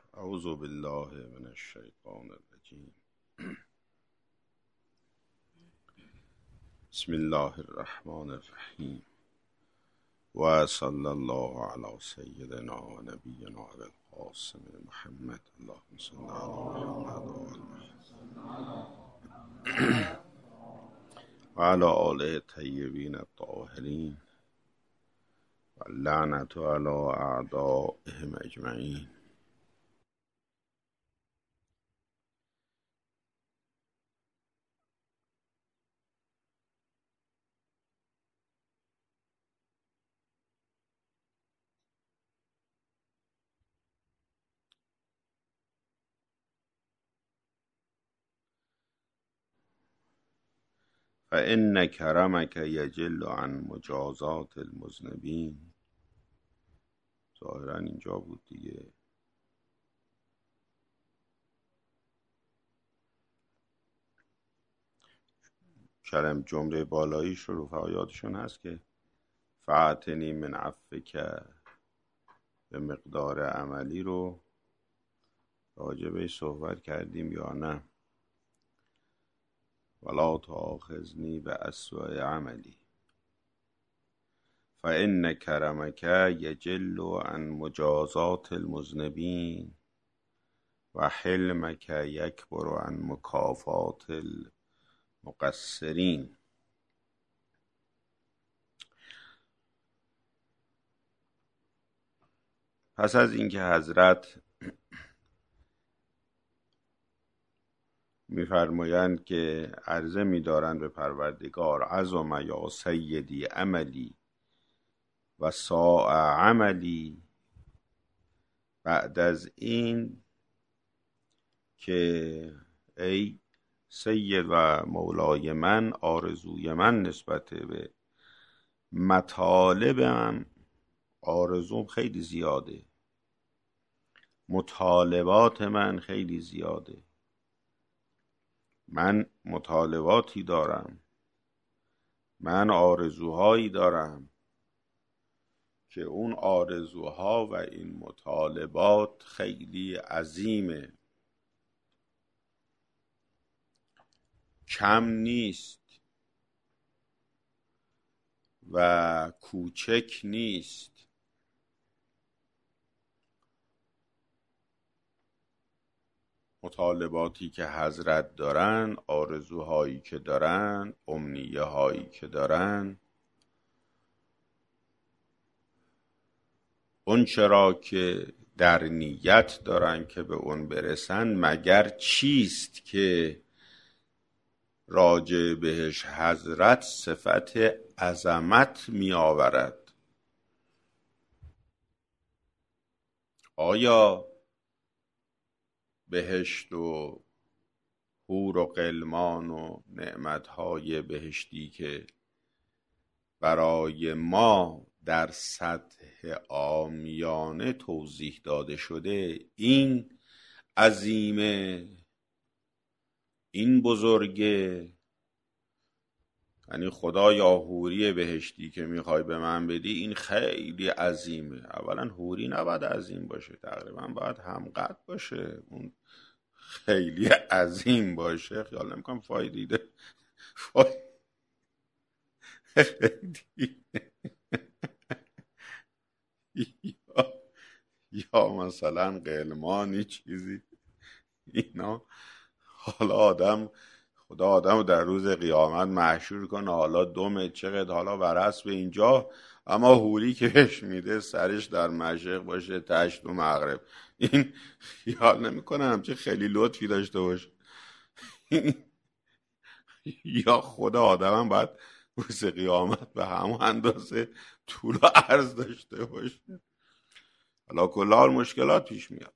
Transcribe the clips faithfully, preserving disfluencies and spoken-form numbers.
اعوذ بالله من الشیطان الرجیم. بسم الله الرحمن الرحیم و صلی الله علی سیدنا و نبینا ابی القاسم محمد. اللهم صل علی محمد و آل محمد و علی آله الطیبین الطاهرین و اللعنة علی اعدائهم اجمعین. فإن کرمک یجل عن مجازات المذنبین. ظاهرا اینجا بود دیگه. کلم جمله بالاییش رو رفعایاتشون هست که فاعتنی من عفوک به مقدار عملی رو راجع بهش صحبت کردیم یا نه؟ ولا تؤاخذنی بأسوأ عملی فإن کرمک یجل عن مجازات المذنبین و حلمک یکبر عن مکافات المقصرین. پس از اینکه حضرت می‌فرمایند که عرضه می‌دارند به پروردگار عظم یا سیدی عملی و ساء عملی، بعد از این که ای سید و مولای من، آرزوی من نسبت به مطالبم، آرزوم خیلی زیاده، مطالبات من خیلی زیاده، من مطالباتی دارم، من آرزوهایی دارم که اون آرزوها و این مطالبات خیلی عظیمه، کم نیست و کوچک نیست. مطالباتی که حضرت دارن، آرزوهایی که دارن، امنیه هایی که دارن، اون چرا که در نیت دارن که به اون برسن، مگر چیست که راجع بهش حضرت صفت عظمت می آورد؟ آیا بهشت و حور و غلمان و نعمتهای بهشتی که برای ما در سطح عامیانه توضیح داده شده، این عظیمه، این بزرگه؟ یعنی خدایا حوری بهشتی که میخوای به من بدی این خیلی عظیمه. اولا حوری نباید عظیم باشه، تقریبا باید همقدر باشه، اون خیلی عظیم باشه. خیال نمیکنم فایده فایده یا یا مثلا قلمانی چیزی اینا. حالا آدم خدا آدم در روز قیامت محشور کنه، حالا دومه چقدر، حالا برعص به اینجا، اما حوری که بهش میده سرش در مشرق باشه تش تو مغرب. این خیال نمیکنه همچه خیلی لطفی داشته باشه. یا خدا آدم هم باید روز قیامت به همون اندازه طول و عرض داشته باشه. حالا کل حال مشکلات پیش میاد.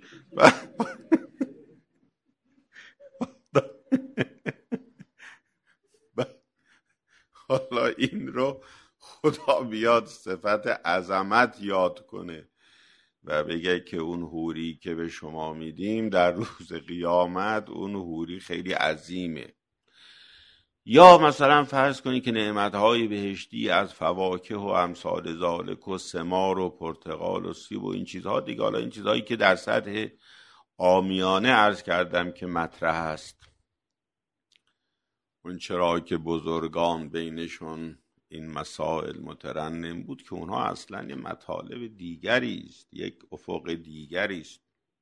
حالا این رو خدا بیاد صفت عظمت یاد کنه و بگه که اون حوری که به شما میدیم در روز قیامت، اون حوری خیلی عظیمه. یا مثلا فرض کنی که نعمتهای بهشتی از فواکه و امثال ذالک و ثمار و پرتقال و سیب و این چیزها دیگه، حالا این چیزهایی که در سطح عامیانه عرض کردم که مطرح است، اون چرا که بزرگان بینشون این مسائل مترنم بود که اونها اصلا یه مطالب دیگری است، یک افق دیگری است.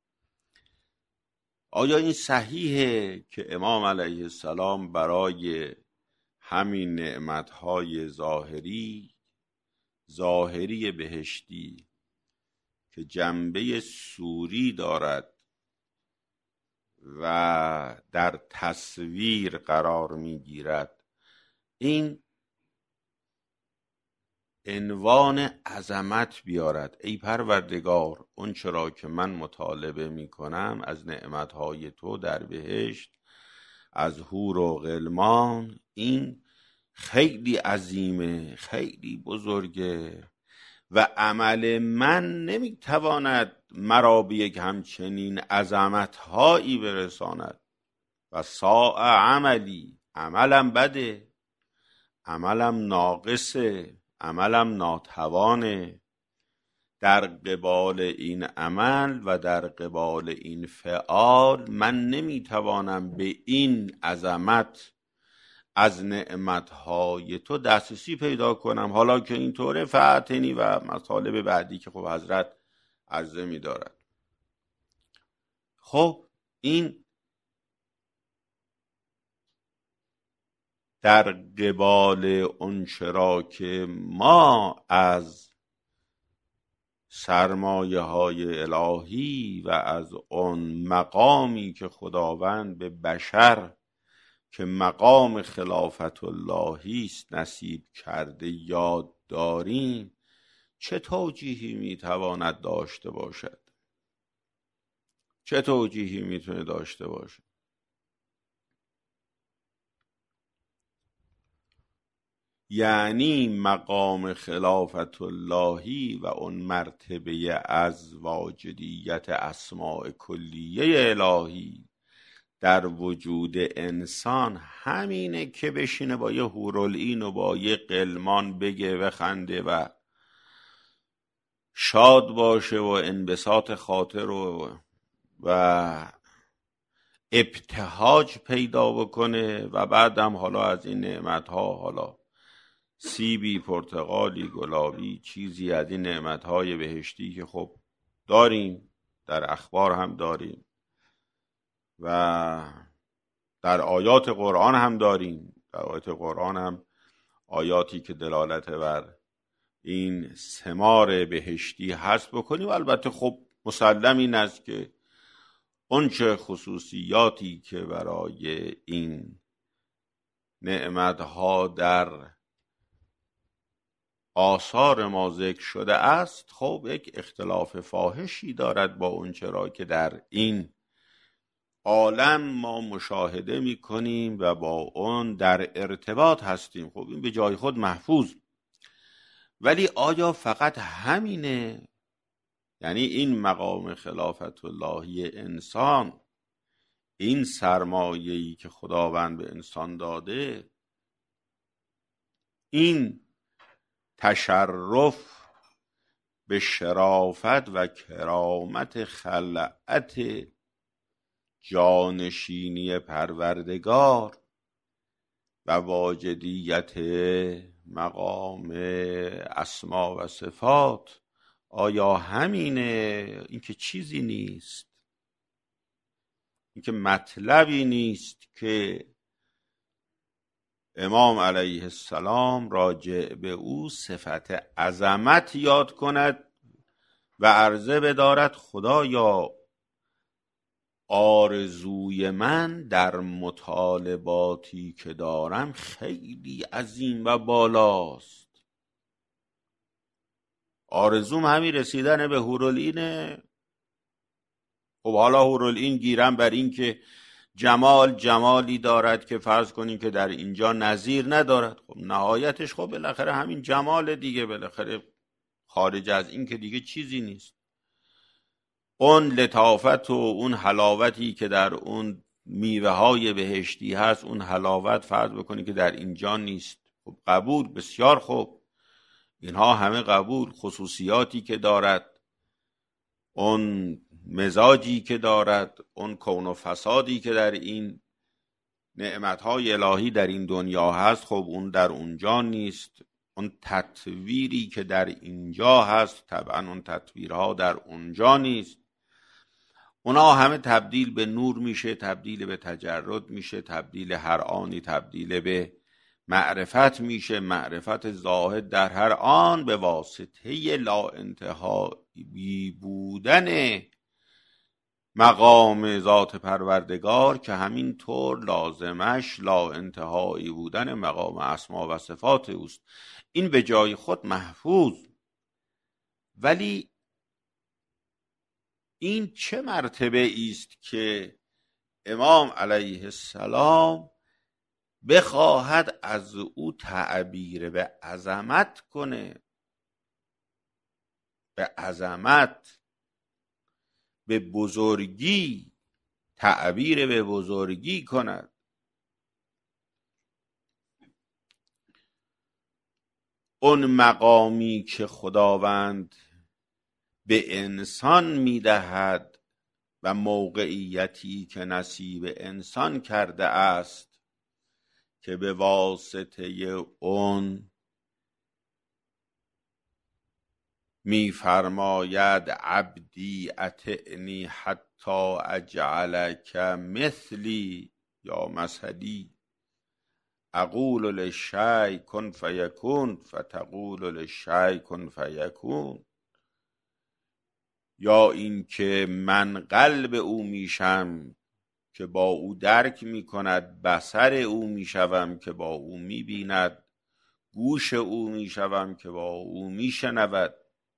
آیا این صحیحه که امام علیه السلام برای همین نعمتهای ظاهری ظاهری بهشتی که جنبه سوری دارد و در تصویر قرار میگیرد، این عنوان عظمت بیارد؟ ای پروردگار، اون چرا که من مطالبه میکنم از نعمتهای تو در بهشت، از حور و غلمان، این خیلی عظیمه، خیلی بزرگه و عمل من نمیتواند مرا به یک همچنین عظمتهایی برساند. و ساء عملی، عملم بده، عملم ناقصه، عملم ناتوانه. در قبال این عمل و در قبال این فعال من نمیتوانم به این عظمت از نعمتهای تو دسترسی پیدا کنم. حالا که اینطوره فاعتنی و مطالب بعدی که خب حضرت عرضه می دارد. خب این در قبال اون چرا که ما از سرمایه های الهی و از اون مقامی که خداوند به بشر که مقام خلافت اللهی است نصیب کرده یاد داریم، چه توجیهی میتواند داشته باشد؟ چه توجیهی میتونه داشته باشد؟ یعنی مقام خلافت اللهی و اون مرتبه از واجدیت اسماء کلیه الهی در وجود انسان همینه که بشینه با یه هورالعین و با یه غلمان بگه و خنده و شاد باشه و انبساط خاطر و و ابتهاج پیدا بکنه و بعدم حالا از این نعمتها، حالا سیبی، پرتقالی، گلابی، چیزی از این نعمتهای بهشتی که خب داریم، در اخبار هم داریم و در آیات قرآن هم داریم، در آیات قرآن هم آیاتی که دلالت بر این ثمار بهشتی هست بکنیم. و البته خب مسلم این است که اونچه خصوصیاتی که برای این نعمتها در آثار ما ذکر شده است خب یک اختلاف فاحشی دارد با اونچه را که در این عالم ما مشاهده می کنیم و با اون در ارتباط هستیم. خب این به جای خود محفوظ، ولی آیا فقط همینه؟ یعنی این مقام خلافت اللهی انسان، این سرمایه‌ای که خداوند به انسان داده، این تشرف به شرافت و کرامت خلعت جانشینی پروردگار و واجدیت مقام اسما و صفات، آیا همینه؟ این که چیزی نیست، این که مطلبی نیست که امام علیه السلام راجع به او صفت عظمت یاد کند و عرضه بدارد خدایا آرزوی من در مطالباتی که دارم خیلی عظیم و بالاست. آرزوم همین رسیدن به هورالعینه. خب حالا هورالعین گیرم بر این که جمال جمالی دارد که فرض کنیم که در اینجا نظیر ندارد. خب نهایتش خب بالاخره همین جمال دیگه، بالاخره خارج از این که دیگه چیزی نیست. اون لطافت و اون حلاوتی که در اون میوه های بهشتی هست، اون حلاوت فرض بکنی که در اینجا نیست. خب قبول، بسیار خوب، اینها همه قبول. خصوصیاتی که دارد، اون مزاجی که دارد، اون کون و فسادی که در این نعمتهای الهی در این دنیا هست، خب اون در اونجا نیست. اون تطویری که در اینجا هست، طبعا اون تطویرها در اونجا نیست. اونا همه تبدیل به نور میشه، تبدیل به تجرد میشه، تبدیل هر آنی تبدیل به معرفت میشه. معرفت زاهد در هر آن به واسطه لا انتهایی بودن مقام ذات پروردگار، که همین طور لازمش لا انتهایی بودن مقام اسما و صفات اوست. این به جای خود محفوظ. ولی این چه مرتبه است که امام علیه السلام بخواهد از او تعبیر به عظمت کنه، به عظمت، به بزرگی، تعبیر به بزرگی کند. اون مقامی که خداوند به انسان میدهد و موقعیتی که نصیب انسان کرده است، که به واسطه اون میفرماید عبدی اطعنی حتی اجعلک مثلی یا مثلی، اقول للشیء کن فیکون فتقول للشیء کن فیکون. یا این که من قلب او میشم که با او درک میکند، بصر او میشوم که با او میبیند، گوش او میشوم که با او میشنود.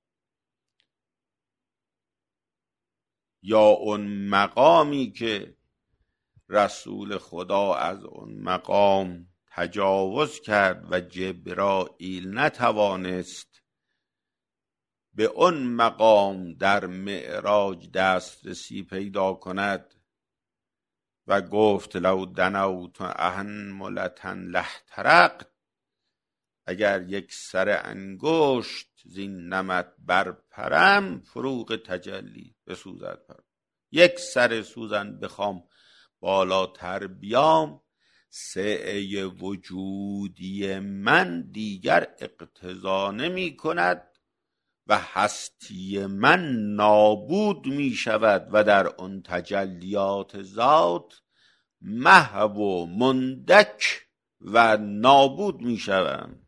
یا اون مقامی که رسول خدا از اون مقام تجاوز کرد و جبرائیل نتوانست به اون مقام در معراج دسترسی پیدا کند و گفت لو دنوت احنملة لاحترقت، اگر یک سر انگشت زین نمط برپرم فروغ تجلی بسوزد پر. یک سر سوزن بخوام بالاتر بیام، سعه وجودی من دیگر اقتضا نمی کند و هستی من نابود می شود و در اون تجلیات ذات محو و مندک و نابود می شوم.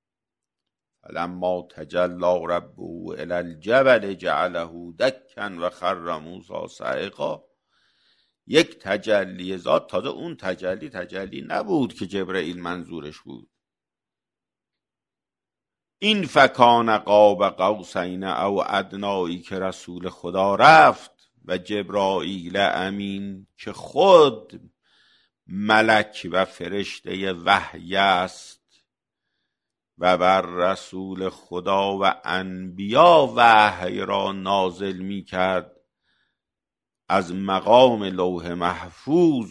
فلما تجلی ربه الی الجبل جعله دکا و خر موسی صعقا. یک تجلی ذات، تازه اون تجلی تجلی نبود که جبرئیل منظورش بود. این فکان قاب قوسین او ادنایی که رسول خدا رفت و جبرائیل امین که خود ملک و فرشته وحی است و بر رسول خدا و انبیا وحی را نازل می کرد از مقام لوح محفوظ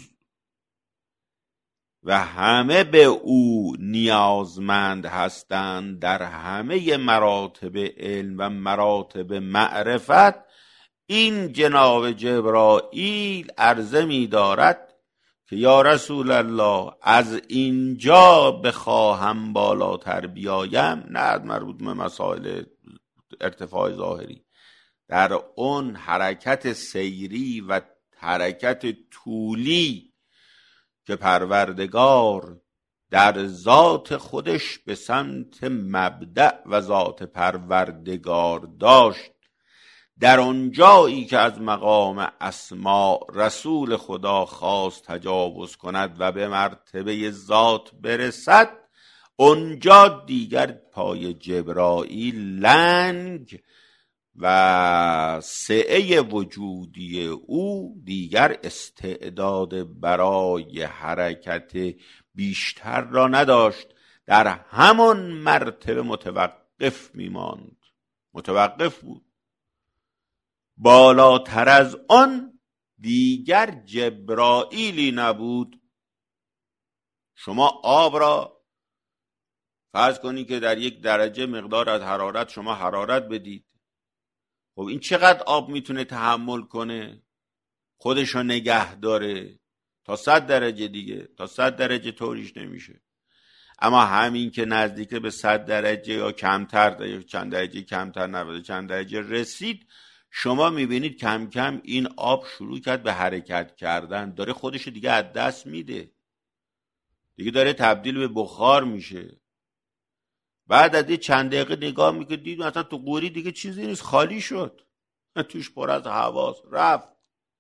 و همه به او نیازمند هستند در همه مراتب علم و مراتب معرفت. این جناب جبرائیل عرضه می دارد که یا رسول الله از اینجا بخواهم بالاتر بیایم، نه مربوط به مسائل ارتفاع ظاهری، در اون حرکت سیری و حرکت طولی که پروردگار در ذات خودش به سمت مبدأ و ذات پروردگار داشت، در اون جایی که از مقام اسما رسول خدا خواست تجاوز کند و به مرتبه ذات برسد، اونجا دیگر پای جبرائیل لنگ و سعه وجودی او دیگر استعداد برای حرکت بیشتر را نداشت، در همان مرتبه متوقف میماند. متوقف بود. بالاتر از آن دیگر جبرائیلی نبود. شما آب را فرض کنی که در یک درجه مقدار از حرارت شما حرارت بدید، خب این چقدر آب میتونه تحمل کنه خودشو نگه داره؟ تا صد درجه دیگه، تا صد درجه طوریش نمیشه. اما همین که نزدیک به صد درجه یا کمتر یا چند درجه کمتر نبوده چند درجه رسید، شما میبینید کم کم این آب شروع کرد به حرکت کردن، داره خودشو دیگه از دست میده، دیگه داره تبدیل به بخار میشه. بعد از یه چند دقیقه نگاه میکنید دید مثلا تو قوری دیگه چیزی نیست، خالی شد، توش پر از هواست، رفت.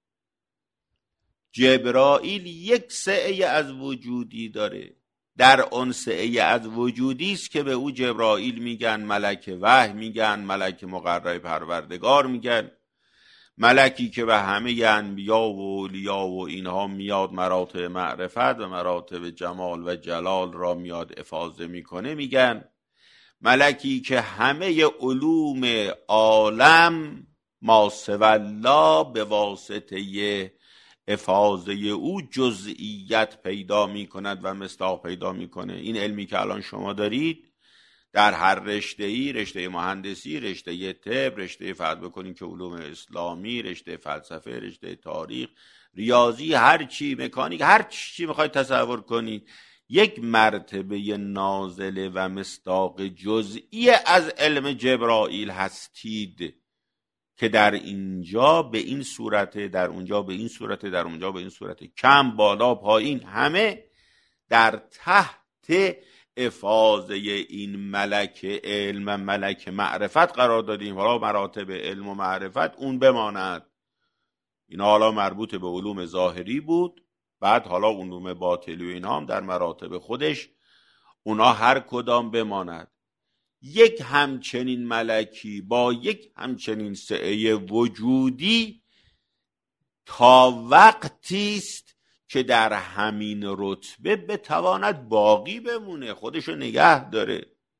جبرائیل یک سعه از وجودی داره، در اون سعه از وجودی است که به او جبرائیل میگن، ملک وحی میگن، ملک مقرب پروردگار میگن، ملکی که به همه انبیا و اولیا و اینها میاد مراتب معرفت و مراتب جمال و جلال را میاد افاضه میکنه میگن، ملکی که همه علوم عالم ما سوی الله به واسطه افاضه او جزئیت پیدا می کند و مصداق پیدا می کنه. این علمی که الان شما دارید در هر رشته‌ای، رشته مهندسی، رشته طب، رشته فرض بکنید که علوم اسلامی، رشته فلسفه، رشته تاریخ، ریاضی، هر چی، مکانیک، هر چی میخواید تصور کنید، یک مرتبه نازله و مصداق جزئی از علم جبرائیل هستید که در اینجا به این صورت، در اونجا به این صورت، در اونجا به این صورت، کم بالا پایین همه در تحت افاضه این ملک علم، ملک معرفت قرار دادیم. حالا مراتب علم و معرفت اون بماند، اینا حالا مربوط به علوم ظاهری بود، بعد حالا علوم باطلی و اینا هم در مراتب خودش اونا هر کدام بماند. یک همچنین ملکی با یک همچنین سعه وجودی تا وقتی است که در همین رتبه بتواند باقی بمونه، خودشو نگه داره.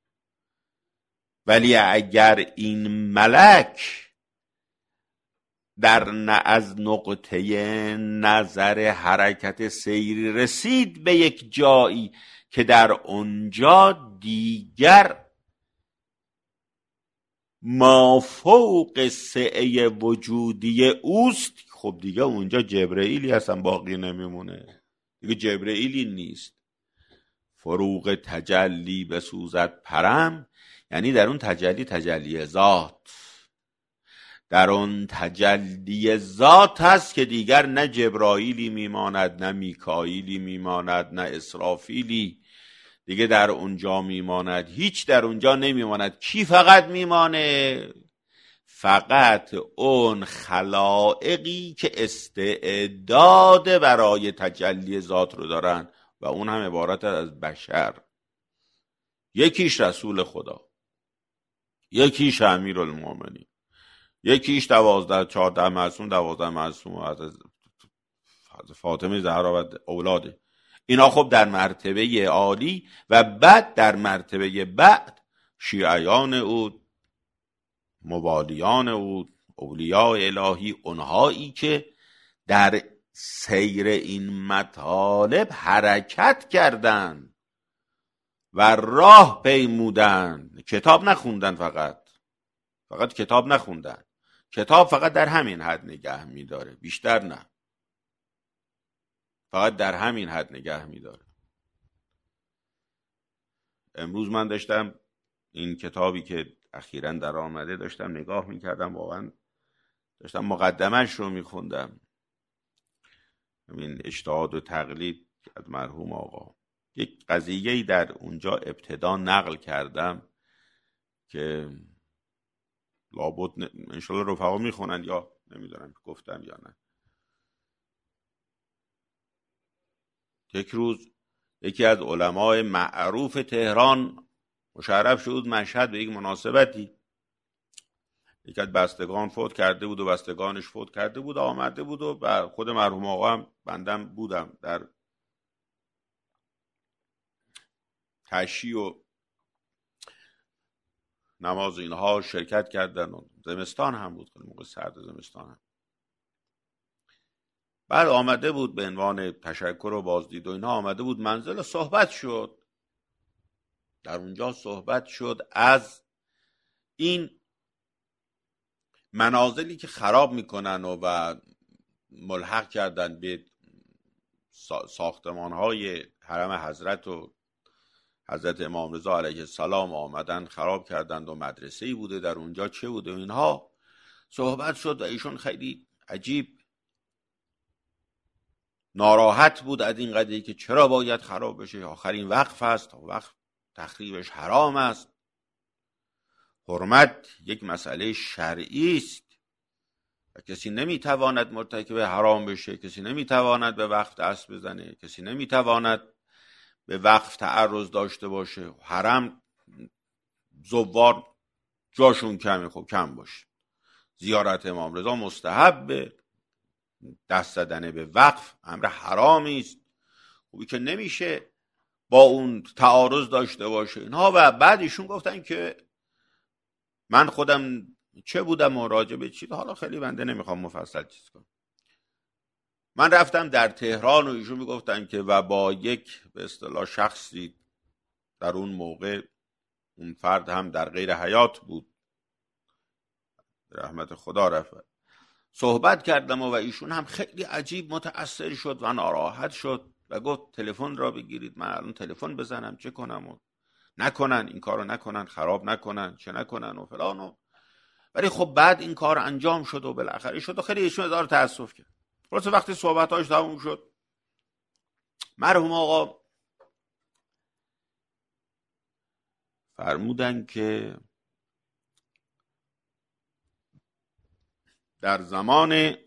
ولی اگر این ملک در از نقطه نظر حرکت سیری رسید به یک جایی که در اونجا دیگر ما فوق سعه وجودی اوست، خب دیگه اونجا جبرائیلی اصلا باقی نمیمونه، دیگه جبرائیلی نیست. فروغ تجلی بسوزد پرم، یعنی در اون تجلی تجلی ذات، در اون تجلی ذات هست که دیگر نه جبرائیلی میماند، نه میکائیلی میماند، نه اسرافیلی دیگه در اونجا میماند، هیچ در اونجا نمیماند. کی فقط میمانه؟ فقط اون خلائقی که استعداد برای تجلی ذات رو دارن و اون هم عبارت از بشر. یکیش رسول خدا، یکیش امیرالمومنین، یکیش دوازده چهارده معصوم، دوازده معصوم از فاطمه زهرا و اولاده. اینا خب در مرتبه عالی و بعد در مرتبه بعد شیعیان او، موالیان او، اولیاء الهی، اونهایی که در سیر این مطالب حرکت کردند و راه پیمودن، کتاب نخوندن، فقط فقط کتاب نخوندن، کتاب فقط در همین حد نگه میداره، بیشتر نه، فقط در همین حد نگه میداره. امروز من داشتم این کتابی که اخیراً در آمده داشتم نگاه میکردم، واقعا داشتم مقدمش رو میخوندم، همین اجتهاد و تقلید از مرحوم آقا. یک قضیه‌ای در اونجا ابتدا نقل کردم که لابد انشالله رفقا میخونن یا نمیدونم گفتم یا نه. یک روز یکی از علمای معروف تهران مشرف شد مشهد به یک مناسبتی، یکی از بستگان فوت کرده بود و بستگانش فوت کرده بود، آمده بود و خود مرحوم آقا هم بندم بودم در تشییع و نماز اینها شرکت کردن و زمستان هم بود، موقع سرد زمستان هم. بعد آمده بود به عنوان تشکر و بازدید و اینها، آمده بود منزل و صحبت شد. در اونجا صحبت شد از این منازلی که خراب میکنن و, و ملحق کردن به ساختمانهای حرم حضرت و حضرت امام رضا علیه السلام آمدن خراب کردند و مدرسه‌ای بوده در اونجا، چه بوده و اینها صحبت شد و ایشون خیلی عجیب ناراحت بود از این قضیه که چرا باید خراب بشه، آخرین وقف است، وقف تخریبش حرام است، حرمت یک مسئله شرعی است و کسی نمیتواند مرتکب حرام بشه، کسی نمیتواند به وقف دست بزنه، کسی نمیتواند به وقف تعرض داشته باشه. حرم زوار جاشون کمه، خب کم باشه. زیارت امام رضا مستحبه، دست زدن به وقف امر حرامی است، خوبی که نمیشه با اون تعارض داشته باشه اینها. و بعد ایشون گفتن که من خودم چه بودم مراجع به چیز، حالا خیلی بنده نمیخوام مفصل چیز کنم، من رفتم در تهران و ایشون میگفتن که و با یک به اصطلاح شخصی در اون موقع، اون فرد هم در غیر حیات بود، رحمت خدا رفت، صحبت کردم و ایشون هم خیلی عجیب متأثر شد و ناراحت شد و گفت تلفن را بگیرید، من الان تلفن بزنم چه کنم و نکنن این کارو نکنن، خراب نکنن، چه نکنن و فلان و. ولی خب بعد این کار انجام شد و بالاخره شد و خیلی ایشون هزار تأسف کرد. خلاص وقتی صحبتاش تموم شد، مرحوم آقا فرمودن که در زمان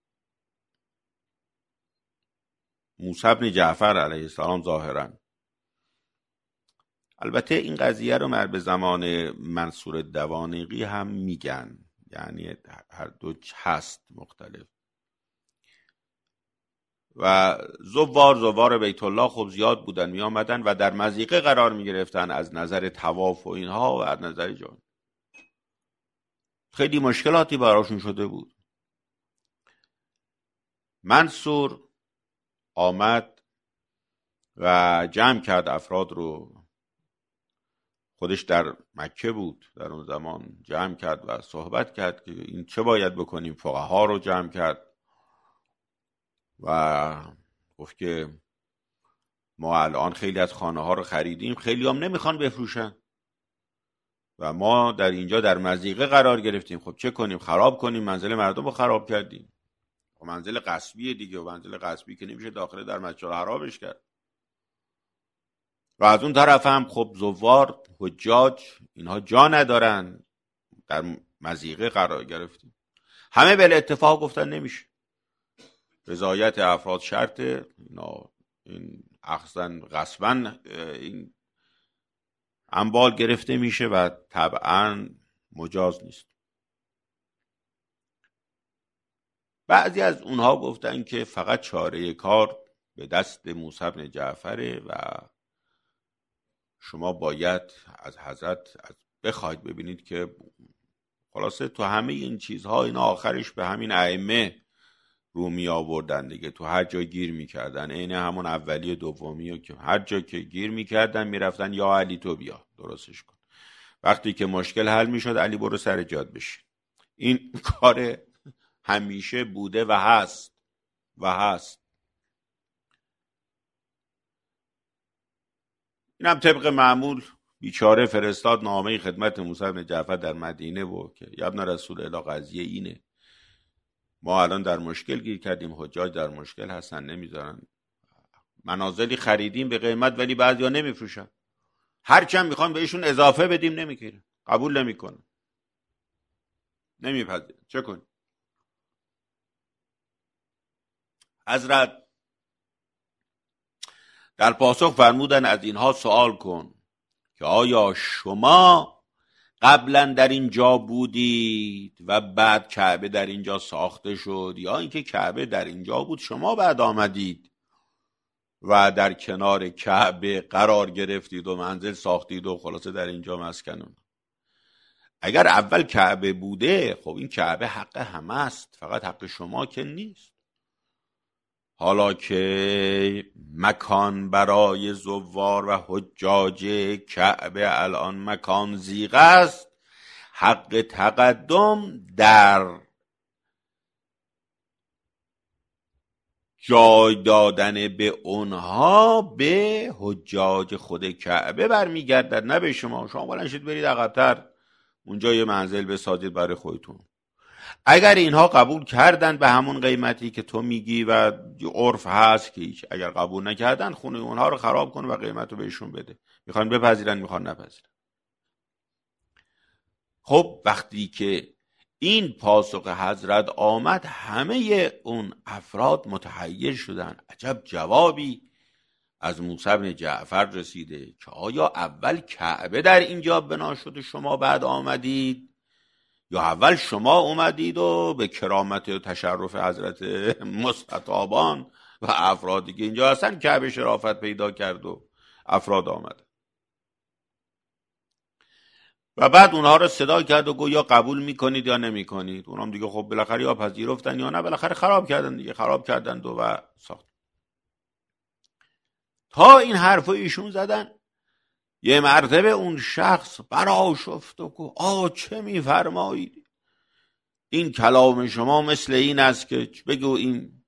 موسی بن جعفر علیه السلام ظاهرا، البته این قضیه رو مر به زمان منصور دوانقی هم میگن، یعنی هر دو هست مختلف، و زوار زوار بیت الله خب زیاد بودن می آمدن و در مضیقه قرار می گرفتن از نظر طواف و اینها و از نظر جان، خیلی مشکلاتی براشون شده بود. منصور آمد و جمع کرد افراد رو، خودش در مکه بود در اون زمان، جمع کرد و صحبت کرد که این چه باید بکنیم، فقها رو جمع کرد و گفت که ما الان خیلی از خانه ها رو خریدیم، خیلی هم نمیخوان بفروشن و ما در اینجا در مضیقه قرار گرفتیم، خب چه کنیم، خراب کنیم، منزل مردم رو خراب کردیم، و منزل غصبیه دیگه، و منزل غصبی که نمیشه داخل در مسجد حرامش کرد. و از اون طرف هم خب زوار حجاج اینها جا ندارن، در مضیقه قرار گرفتیم. همه به اتفاق گفتن نمیشه، رضایت افراد شرطه، اینا این اخذن غصبا این اموال گرفته میشه و طبعا مجاز نیست. بعضی از اونها گفتن که فقط چاره کار به دست موسی بن جعفره و شما باید از حضرت بخواید. ببینید که خلاصه تو همه این چیزها اینا آخرش به همین ائمه رو می آوردن دیگه، تو هر جا گیر میکردن، عین همون اولی دومی که هر جا که گیر میکردن میرفتن یا علی تو بیا درستش کن، وقتی که مشکل حل میشد علی برو سر جاد بشین. این کار همیشه بوده و هست و هست. اینم طبق معمول بیچاره فرستاد نامه خدمت موسی بن جعفر در مدینه و که یا ابن رسول الله قضیه اینه، ما الان در مشکل گیر کردیم، حجاج در مشکل هستن، نمیذارن، منازلی خریدیم به قیمت ولی بعضیا نمیفروشن، هرچند میخوان بهشون اضافه بدیم نمیگیرن، قبول نمیکنن، نمیپذیرن، چه کنیم؟ حضرت در پاسخ فرمودن از اینها سوال کن که آیا شما قبلا در اینجا بودید و بعد کعبه در اینجا ساخته شد، یا اینکه کعبه در اینجا بود شما بعد آمدید و در کنار کعبه قرار گرفتید و منزل ساختید و خلاصه در اینجا مسکنون؟ اگر اول کعبه بوده خب این کعبه حق همه است، فقط حق شما که نیست. حالا که مکان برای زوار و حجاج کعبه الان مکان ضیق است، حق تقدم در جای دادن به اونها به حجاج خود کعبه برمیگردد، نه به شما. شما بلند شید برید عقب‌تر اونجا یه منزل بسازید برای خودتون. اگر اینها قبول کردن به همون قیمتی که تو میگی و عرف هست که هیچ، اگر قبول نکردن خونه اونها رو خراب کن و قیمت رو بهشون بده. میخوان بپذیرن میخوان نپذیرن. خب وقتی که این پاسخ حضرت آمد، همه اون افراد متحیر شدن. عجب جوابی از موسی بن جعفر رسیده که آیا اول کعبه در اینجا بنا شد و شما بعد آمدید، یا اول شما اومدید و به کرامت و تشرف حضرت مستطابان و افرادی که اینجا هستن کعبه شرافت پیدا کرد و افراد آمد و بعد اونها رو صدا کرد و گفت یا قبول میکنید یا نمیکنید. اونها هم دیگه خب بالاخره یا پذیرفتن یا نه، بالاخره خراب کردن دیگه، خراب کردن و, و ساخت. تا این حرفو ایشون زدن، یه مرتبه اون شخص برآشفت و گفت آ چه میفرمایید؟ این کلام شما مثل این است که بگو این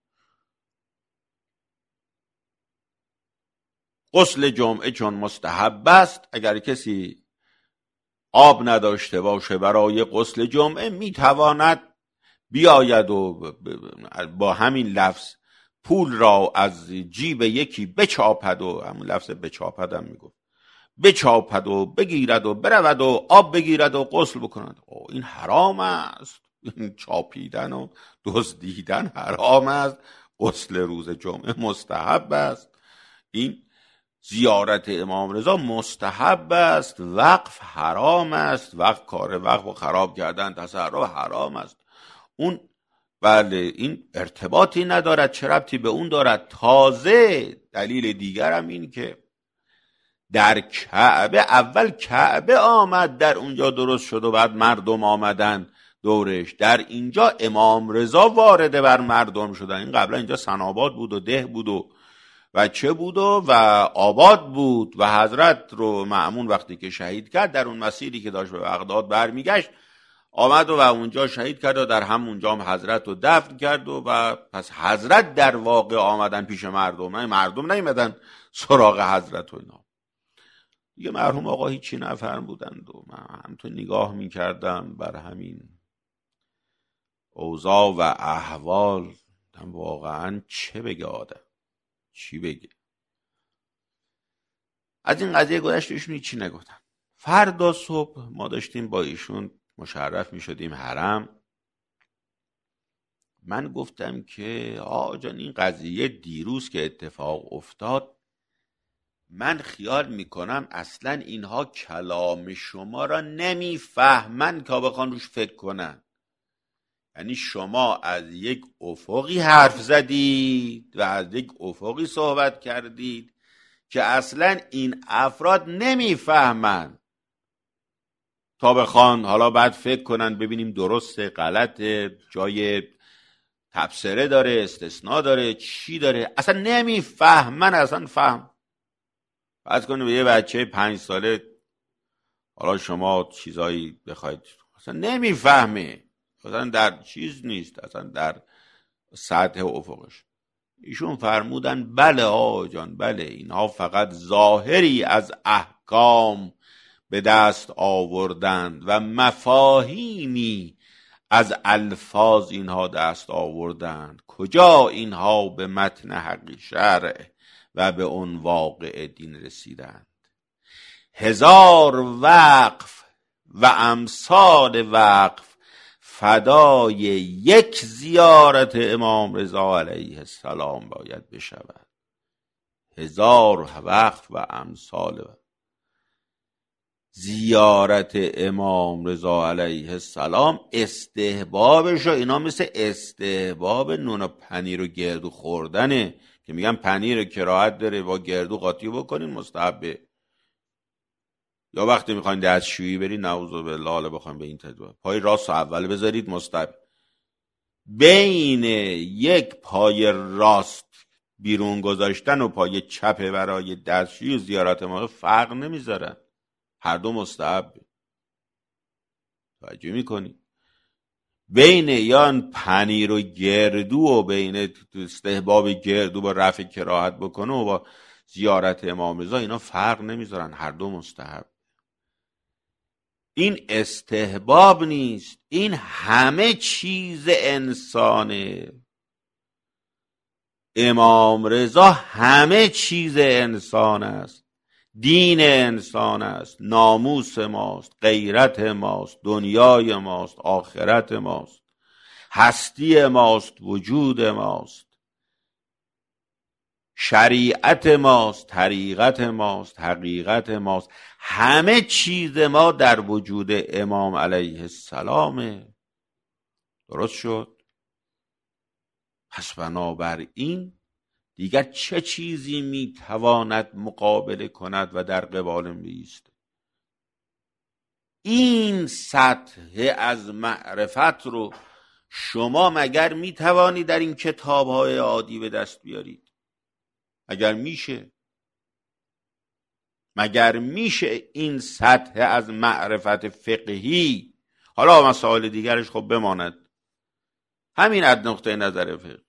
غسل جمعه چون مستحب است، اگر کسی آب نداشته باشه برای غسل جمعه میتواند بیاید و با همین لفظ پول را از جیب یکی بچاپد، و همون لفظ بچاپد هم میگفت، بچاپد و بگیرد و برود و آب بگیرد و غسل بکند. او این حرام است، این چاپیدن و دزدیدن حرام است، غسل روز جمعه مستحب است، این زیارت امام رضا مستحب است، وقف حرام است، وقف کار وقف و خراب کردن تصرف حرام است. اون بله این ارتباطی ندارد، چه ربطی به اون دارد؟ تازه دلیل دیگر هم این که در کعبه اول کعبه آمد در اونجا درست شد و بعد مردم آمدن دورش. در اینجا امام رضا وارد بر مردم شدن. این قبلا اینجا سناباد بود و ده بود و و چه بود و, و آباد بود و حضرت رو مأمون وقتی که شهید کرد در اون مسیری که داشت به بغداد برمیگشت آمد و, و اونجا شهید کرد و در همونجا هم حضرت رو دفن کرد و, و پس حضرت در واقع آمدن پیش مردم، نه مردم نیمدن سراغ حضرت و اینا. دیگه مرحوم آقا هیچی نفرمودند و من همینطور نگاه میکردم بر همین اوضاع و احوال. واقعا چه بگه آدم، چی بگه؟ از این قضیه گذشت ایشون هیچی نگفتن. فردا صبح ما داشتیم با ایشون مشرف می شدیم حرم. من گفتم که آقا جان این قضیه دیروز که اتفاق افتاد، من خیال میکنم اصلا اینها کلام شما را نمیفهمن که بخوان روش فکر کنن. یعنی شما از یک افقی حرف زدید و از یک افقی صحبت کردید که اصلا این افراد نمیفهمن تا بخوان حالا بعد فکر کنن ببینیم درسته غلطه، جای تبصره داره، استثناء داره، چی داره، اصلا نمیفهمن. اصلا فهم فرض کنید به یه بچه پنج ساله حالا شما چیزایی بخواید، اصلا نمیفهمه، اصلا در چیز نیست، اصلا در سطح افقش. ایشون فرمودن بله آقا جان، بله اینها فقط ظاهری از احکام به دست آوردند و مفاهیمی از الفاظ اینها دست آوردند، کجا اینها به متن حق شرع و به اون واقع دین رسیدند. هزار وقف و امثال وقف فدای یک زیارت امام رضا علیه السلام باید بشود. هزار وقف و امثال وقف. زیارت امام رضا علیه السلام استحبابش رو اینا مثل استحباب نون و پنیر و گردو خوردنه که میگن پنیر کراهت داره با گردو قاطی بکنین مستحبه، یا وقتی میخواین دستشویی برید نعوذ بالله بخواین به این تدبیر پای راست اول بذارید مستحب. بین یک پای راست بیرون گذاشتن و پای چپ برای دستشویی و زیارت امام فرق نمیذارن، هر دو مستحب. توجه میکنی؟ بین یا پنیر و گردو و بین استحباب گردو با رفع کراهت بکنه و با زیارت امام رضا، اینا فرق نمیذارن، هر دو مستحب. این استحباب نیست، این همه چیز انسانه. امام رضا همه چیز انسان است، دین انسان است، ناموس ماست، غیرت ماست، دنیای ماست، آخرت ماست، هستی ماست، وجود ماست، شریعت ماست، طریقت ماست، حقیقت ماست. همه چیز ما در وجود امام علیه السلامه. درست شد؟ پس بنابراین دیگر چه چیزی میتواند مقابله کند و در قبال بیست؟ این سطح از معرفت رو شما مگر میتوانی در این کتاب‌های عادی به دست بیارید؟ مگر میشه؟ مگر میشه این سطح از معرفت فقهی، حالا مسائل دیگرش خب بماند، همین از نقطه نظر فقه،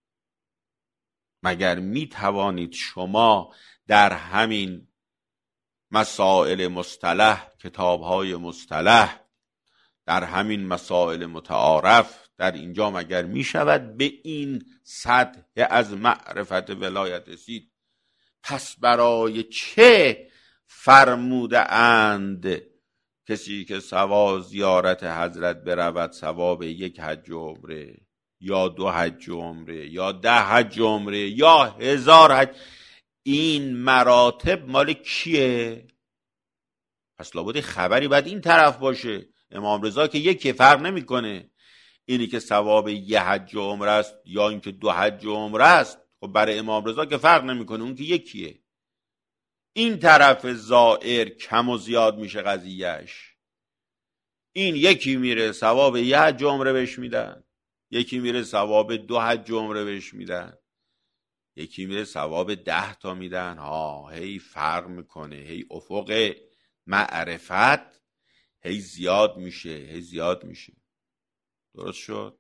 مگر میتوانید شما در همین مسائل مصطلح، کتاب‌های مصطلح، در همین مسائل متعارف، در اینجا مگر میشود به این سطح از معرفت ولایت رسید؟ پس برای چه فرموده اند کسی که سوا زیارت حضرت برود ثواب یک حج و عمره یا دو حج و عمره یا ده حج و عمره یا هزار حج؟ این مراتب مال کیه؟ پس لابد خبری باید این طرف باشه. امام رضا که یکی فرق نمیکنه، اینی که ثواب یه حج و عمره است یا اینکه دو حج و عمره است، خب برای امام رضا که فرق نمیکنه، اون که یکیه. این طرف زائر کم و زیاد میشه قضیهش. این یکی میره ثواب یه حج و عمره بهش میدن، یکی میره ثواب دو حج و عمره بهش میدن، یکی میره ثواب ده تا میدن. ها هی فرق میکنه، هی افق معرفت هی زیاد میشه، هی زیاد میشه. درست شد؟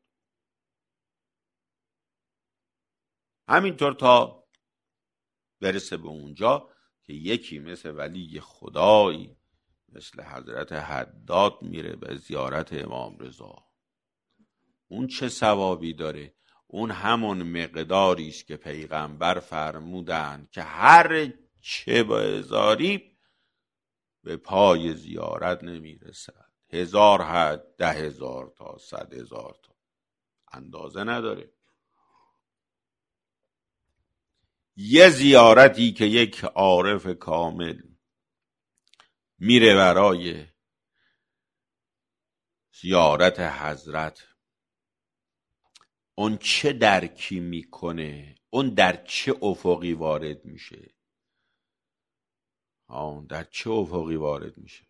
همینطور تا برسه به اونجا که یکی مثل ولی خدایی مثل حضرت حداد میره به زیارت امام رضا. اون چه ثوابی داره؟ اون همون مقداری است که پیغمبر فرمودن که هر چه بازاری به پای زیارت نمیرسد. هزار حج، ده هزار تا، صد هزار تا، اندازه نداره. یه زیارتی که یک عارف کامل میره برای زیارت حضرت، اون چه درکی میکنه؟ اون در چه افقی وارد میشه؟ اون در چه افقی وارد میشه؟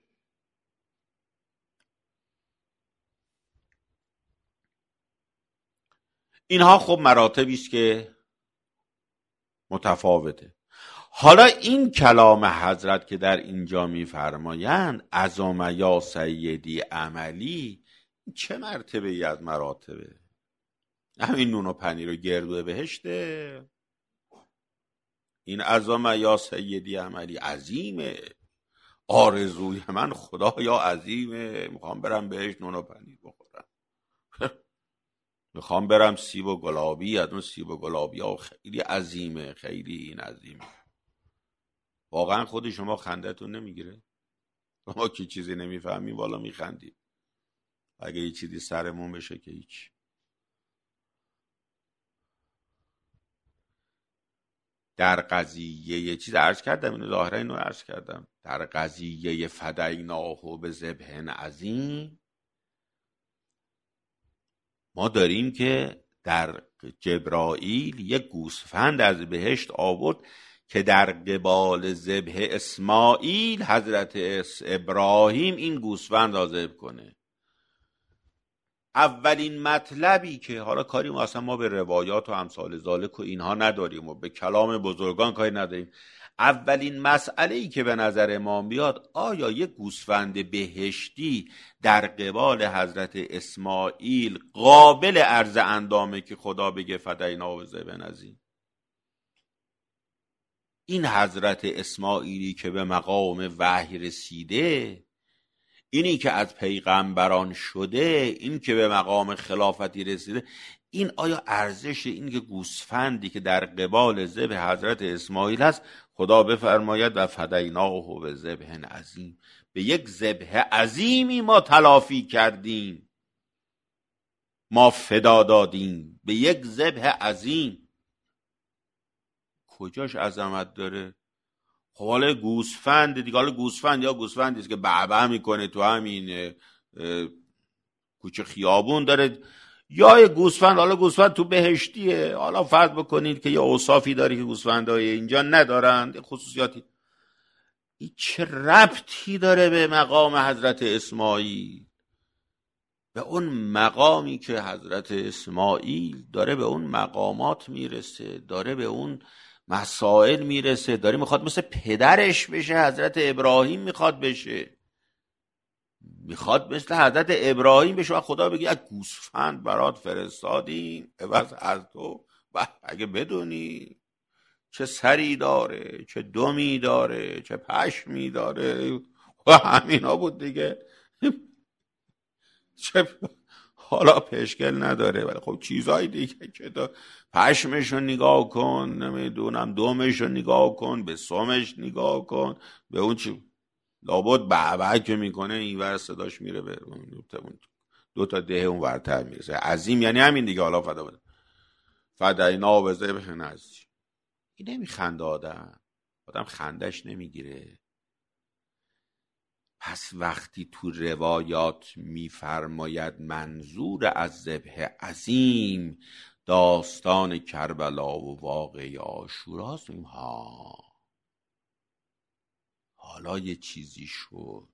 اینها خب مراتبی است که متفاوته. حالا این کلام حضرت که در اینجا میفرمایند عظم یا سیدی عملی، چه مرتبه ای از مراتبه؟ همین نون و پنیر و گردو بهشته؟ این عظم یا سیدی عملی عظیمه. آرزوی من خدا یا عظیمه، میخوام برم بهش نون و پنیر بخورم. میخوام برم سیب و گلابی، از اون سیب و گلابی ها خیلی عظیمه، خیلی این عظیمه. واقعا خود شما خندتون نمیگیره؟ ما که چیزی نمیفهمیم والا میخندیم. اگه یه چیزی سرمون بشه که هیچ. در قضیه یه چیز عرض کردم، اینو ظاهرا اینو عرض کردم، در قضیه فدیناه به ذبح عظیم ما داریم که در جبرائیل یک گوسفند از بهشت آورد که در قبال ذبح اسماعیل حضرت ابراهیم این گوسفند را ذبح کنه. اولین مطلبی که حالا کاری ما اصلا ما به روایات و امثال ذالک و اینها نداریم و به کلام بزرگان کاری نداریم، اولین مسئله‌ای که به نظر ما بیاد، آیا یک گوسفند بهشتی در قبال حضرت اسماعیل قابل عرض اندامه که خدا بگه فدینا و ذبح عظیم؟ این حضرت اسماعیلی که به مقام وحی رسیده، اینی که از پیغمبران شده، این که به مقام خلافتی رسیده، این آیا ارزش این که گوسفندی که در قبال ذبح حضرت اسماعیل هست خدا بفرماید و فدیناه به ذبح عظیم، به یک ذبح عظیمی ما تلافی کردیم، ما فدا دادیم به یک ذبح عظیم، کجاش عظمت داره؟ خب حالا گوسفند دیگه، حالا گوسفند یا گوسفندی است که بعبع میکنه تو همین کوچه خیابون داره، یا یه گوسفند، حالا گوسفند تو بهشتیه، حالا فرض بکنید که یه اوصافی داره که گوسفندهای اینجا ندارن، خصوصیاتی، این چه ربطی داره به مقام حضرت اسماعیل؟ به اون مقامی که حضرت اسماعیل داره به اون مقامات میرسه، داره به اون مسائل میرسه، داره میخواد مثل پدرش بشه، حضرت ابراهیم میخواد بشه، میخواد مثل حضرت ابراهیم بشه و خدا بگه یک گوسفند برات فرستادیم عوض از تو، و اگه بدونی چه سری داره، چه دمی داره، چه پشمی داره، و همینا بود دیگه. چه حالا پشکل نداره، ولی خب چیزای دیگه که تو پشمشو نگاه کن، نمیدونم دومشو نگاه کن، به سومش نگاه کن، به اون چی لابد بعبع که میکنه این ور صداش میره به دو تا ده اون ورتر میرسه. عظیم یعنی همین دیگه. حالا فدا بده فدینا به ذبح عظیم. این نمیخنده آدم، آدم خندش نمیگیره. پس وقتی تو روایات میفرماید منظور از ذبح عظیم داستان کربلا و واقعه عاشوراست، ها حالا یه چیزی شد،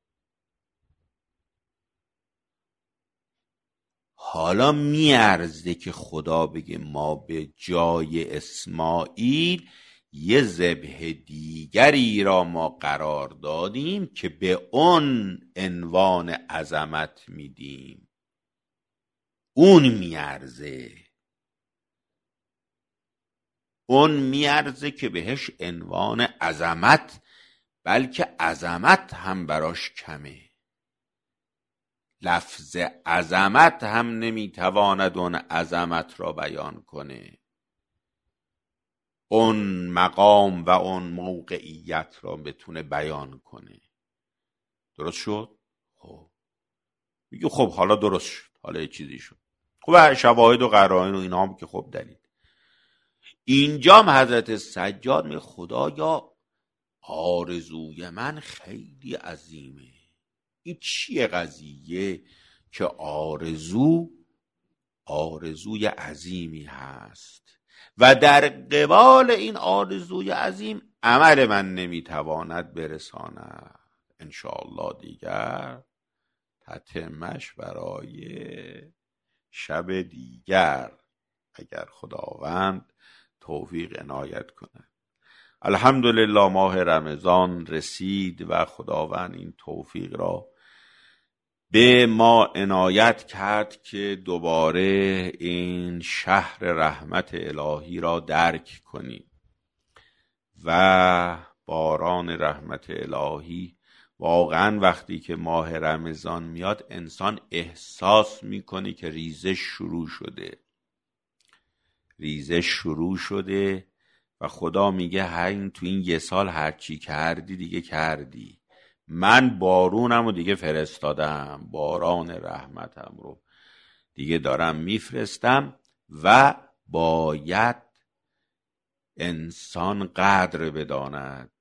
حالا میارزه که خدا بگه ما به جای اسماعیل یه ذبح دیگری را ما قرار دادیم که به اون عنوان عظمت میدیم. اون میارزه، اون میارزه که بهش عنوان عظمت، بلکه عظمت هم براش کمه، لفظ عظمت هم نمیتواند اون عظمت را بیان کنه، اون مقام و اون موقعیت را بتونه بیان کنه. درست شد؟ خب میگه خب حالا درست شد، حالا یه چیزی شد. خب شواهد و قرائن و اینا هم که خب دلیل. اینجا حضرت سجاد میگه خدایا آرزوی من خیلی عظیمه. این چیه قضیه که آرزو آرزوی عظیمی هست و در قبال این آرزوی عظیم عمل من نمیتواند برساند. انشاءالله دیگر تتمش برای شب دیگر اگر خداوند توفیق عنایت کنه. الحمدلله ماه رمضان رسید و خداوند این توفیق را به ما عنایت کرد که دوباره این شهر رحمت الهی را درک کنیم و باران رحمت الهی واقعا وقتی که ماه رمضان میاد انسان احساس میکنه که ریزش شروع شده، ریزش شروع شده و خدا میگه همین تو این یه سال هرچی کردی دیگه کردی، من بارونم رو دیگه فرستادم، باران رحمتم رو دیگه دارم میفرستم و باید انسان قدر بداند.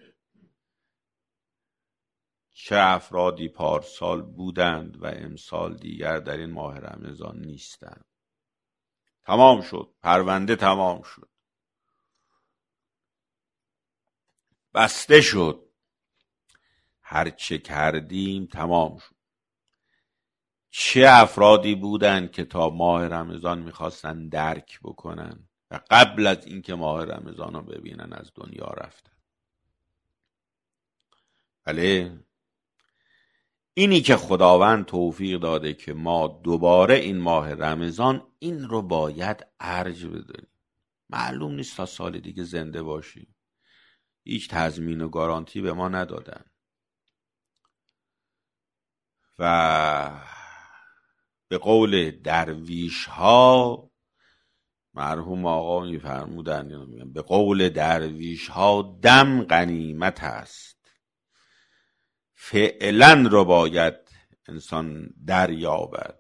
چه افرادی پارسال بودند و امسال دیگر در این ماه رمضان نیستند. تمام شد، پرونده تمام شد، بسته شد، هرچه کردیم تمام شد. چه افرادی بودن که تا ماه رمضان میخواستن درک بکنن و قبل از اینکه ماه رمضان رو ببینن از دنیا رفتن. بله، اینی که خداوند توفیق داده که ما دوباره این ماه رمضان این رو باید ارج بداریم. معلوم نیست تا سال دیگه زنده باشیم، هیچ تضمین و گارانتی به ما ندادن و به قول درویش ها، مرحوم آقا میفرمودن، به قول درویش ها دم غنیمت است، فعلا رو باید انسان دریابد.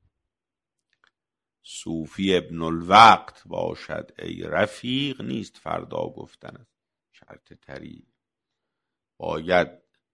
صوفی ابن الوقت باشد ای رفیق، نیست فردا گفتن است شرط طریق. باید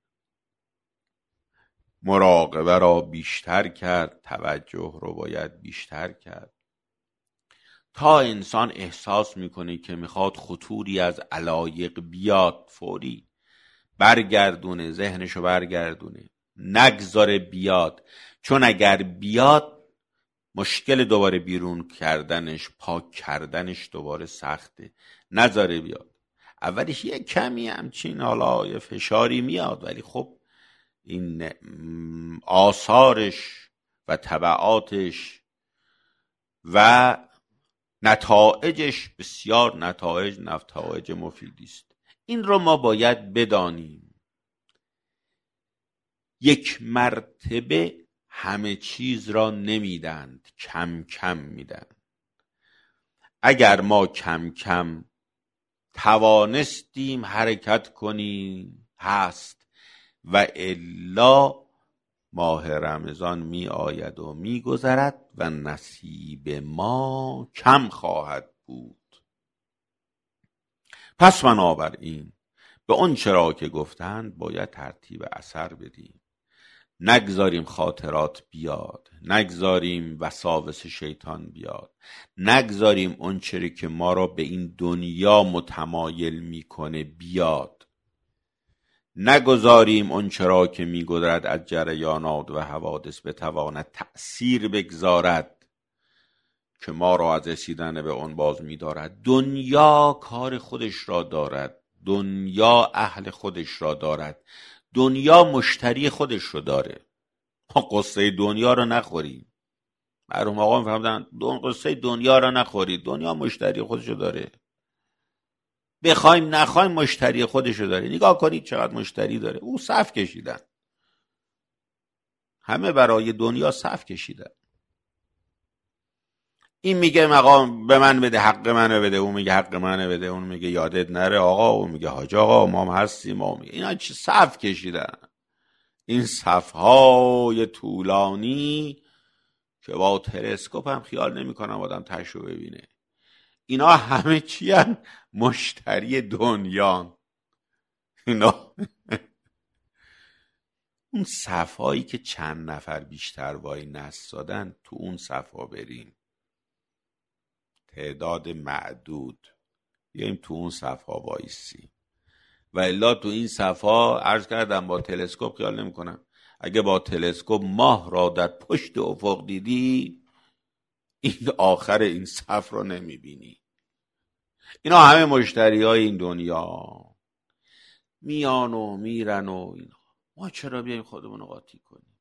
مراقبه را بیشتر کرد، توجه رو باید بیشتر کرد تا انسان احساس میکنه که میخواد خطوری از علایق بیاد، فوری برگردونه، ذهنشو برگردونه، نگذاره بیاد. چون اگر بیاد مشکل دوباره بیرون کردنش، پاک کردنش دوباره سخته. نذاره بیاد، اولش یه کمی همچین حالا یه فشاری میاد، ولی خب این آثارش و تبعاتش و نتایجش بسیار نتایج نتایج مفیدی است. این رو ما باید بدانیم. یک مرتبه همه چیز را نمیدند، کم کم میدن. اگر ما کم کم توانستیم حرکت کنیم هست، و الا ماه رمضان می آید و می گذرد و نصیب ما کم خواهد بود. پس بنابراین به اون چرا که گفتند باید ترتیب اثر بدیم، نگذاریم خاطرات بیاد، نگذاریم وساوس شیطان بیاد، نگذاریم اون چری که ما را به این دنیا متمایل میکنه بیاد، نگذاریم اون چرا که میگذرد از جریانات و حوادث بتواند تأثیر بگذارد که ما را از رسیدن به اون باز می‌دارد. دنیا کار خودش را دارد، دنیا اهل خودش را دارد، دنیا مشتری خودش رو داره. ما قصه دنیا رو نخوریم. مرحوم آقا می‌فهمدن دون قصه دنیا رو نخورید، دنیا مشتری خودش رو داره. بخوایم نخوایم مشتری خودش رو داره. نگاه کنید چقدر مشتری داره. او صف کشیدن، همه برای دنیا صف کشیدن. این میگه مقام به من بده، حق منو بده، اون میگه حق منو بده، اون میگه یادت نره آقا، اون میگه حاج آقا ما هم هستیم، ما میگه. اینا چه صف کشیدن. این صفهای طولانی که با تلسکوپ هم خیال نمیکنم آدم تش رو ببینه. اینا همه چی هن؟ مشتری دنیا. اینا اون صفهایی که چند نفر بیشتر وای نستادن، تو اون صفها بریم، تعداد معدود، بیاییم تو اون صفها وایسیم. و الا تو این صفها عرض کردم با تلسکوپ خیال نمی کنم. اگه با تلسکوپ ماه را در پشت افق دیدی، این آخر این صف رو نمی بینی. اینا همه مشتری های این دنیا میان و میرن و اینا. ما چرا بیاییم خودمون رو قاطی کنیم؟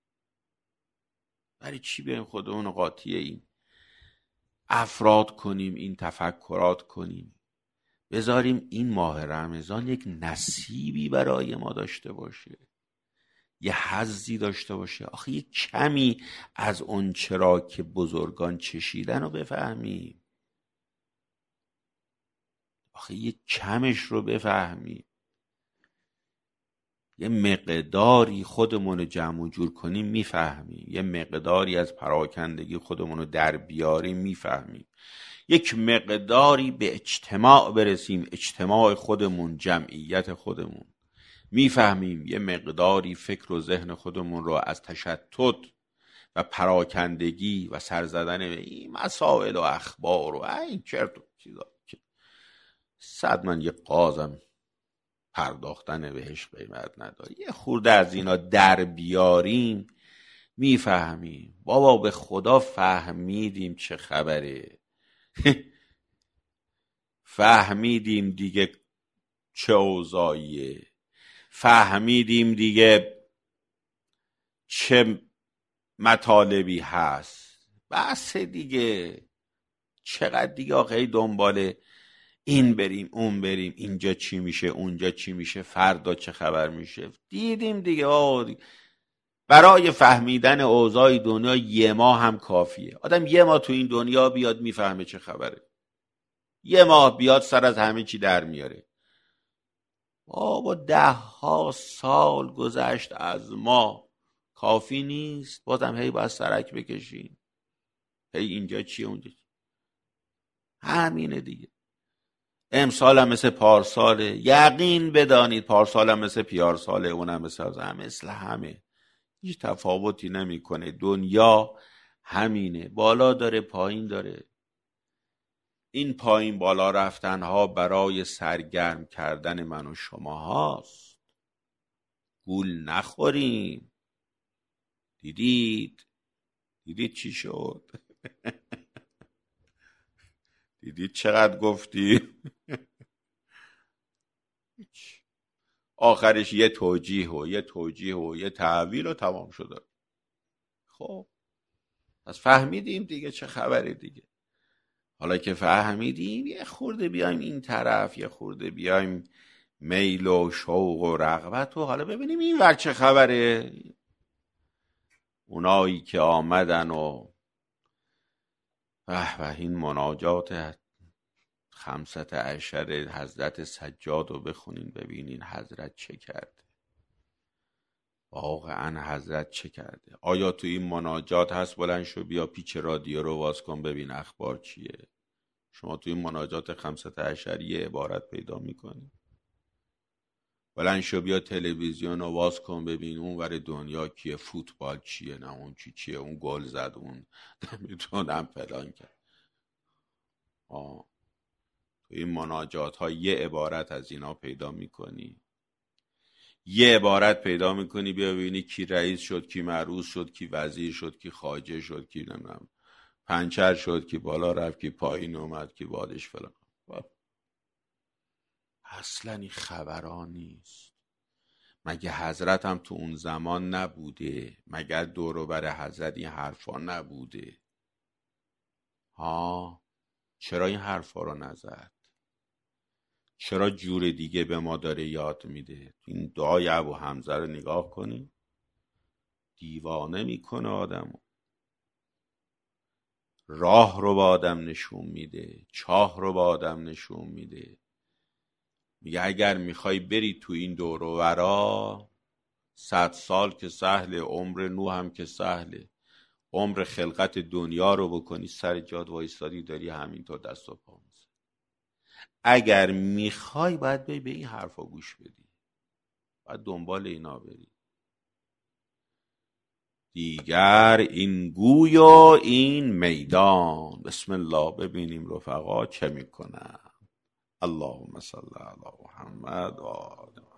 برای چی بیاییم خودمون رو قاطی این افراد کنیم، این تفکرات کنیم؟ بذاریم این ماه رمضان یک نصیبی برای ما داشته باشه، یه حظی داشته باشه. آخه یه کمی از اون چرا که بزرگان چشیدن رو بفهمیم، آخه یه کمش رو بفهمیم، یه مقداری خودمون رو جمع و جور کنیم میفهمیم، یه مقداری از پراکندگی خودمون رو در بیاریم میفهمیم، یک مقداری به اجتماع برسیم، اجتماع خودمون، جمعیت خودمون، میفهمیم یه مقداری فکر و ذهن خودمون رو از تشتت و پراکندگی و سرزدن به این مسائل و اخبار و این چرت و چیزا که صد من یه قازم پرداختن بهش قیمت نداره، یه خورده از اینا در بیاریم، میفهمیم. بابا به خدا فهمیدیم چه خبره. فهمیدیم دیگه چه اوضاعیه، فهمیدیم دیگه چه مطالبی هست. بس دیگه، چقدر دیگه آخه دنباله این بریم اون بریم، اینجا چی میشه اونجا چی میشه، فردا چه خبر میشه. دیدیم دیگه آقا دیگه. برای فهمیدن اوضاع دنیا یه ماه هم کافیه. آدم یه ماه تو این دنیا بیاد میفهمه چه خبره. یه ماه بیاد سر از همه چی در میاره. بابا ده ها سال گذشت از ما، کافی نیست؟ بازم هی باید سرک بکشیم، هی اینجا چیه اونجا چیه. همینه دیگه. امسال هم مثل پارساله، یقین بدانید پارسال هم مثل پیارساله، اونم مثل هم مثل همه، هیچ تفاوتی نمیکنه. دنیا همینه، بالا داره پایین داره. این پایین بالا رفتن ها برای سرگرم کردن من و شما هاست. گول نخوریم. دیدید دیدید چی شد؟ دیدید چقدر گفتی؟ آخرش یه توجیه و یه توجیه و یه تعویل و تمام شده. خب پس فهمیدیم دیگه چه خبره دیگه. حالا که فهمیدیم یه خورده بیایم این طرف، یه خورده بیایم میل و شوق و رغبت و حالا ببینیم این ور چه خبره. اونایی که آمدن و به به این مناجات خمسط عشر حضرت سجاد رو بخونین، ببینین حضرت چه کرده. واقعا حضرت چه کرده. آیا تو این مناجات هست بلند شو بیا پیچ رادیو رو واز کن ببین اخبار چیه؟ شما تو این مناجات خمسط عشر یه عبارت پیدا میکنی؟ بلند شو بیا تلویزیون رو واز کن ببین اون ور دنیا کیه، فوتبال چیه، نه اون چی چیه، اون گل زد، اون نمیتونم فلان کرد. آه. تو این مناجات ها یه عبارت از اینا پیدا میکنی؟ یه عبارت پیدا میکنی بیا ببینی کی رئیس شد، کی معروض شد، کی وزیر شد، کی خواجه شد، کی نمیدونم پنچر شد، کی بالا رفت، کی پایین اومد، کی بادش فلان. اصلا این خبران نیست. مگه حضرت هم تو اون زمان نبوده؟ مگه دور و بر حضرت این حرفا نبوده؟ ها، چرا این حرفا رو نزد؟ چرا جور دیگه به ما داره یاد میده؟ این دعای ابو حمزه رو نگاه کنی، دیوانه میکنه آدمو. راه رو با آدم نشون میده، چاه رو با آدم نشون میده. میگه اگر میخوای بری تو این دور و برا، صد سال که سهله، عمر نوح هم که سهله. عمر خلقت دنیا رو بکنی سر جاد وایستادی داری همینطور دست و پا میزنی. اگر میخوای باید بری به این حرفا گوش بدی، باید دنبال اینا بری. دیگر این گوی و این میدان. بسم الله، ببینیم رفقا چه میکنن. اللهم صل علی محمد و آل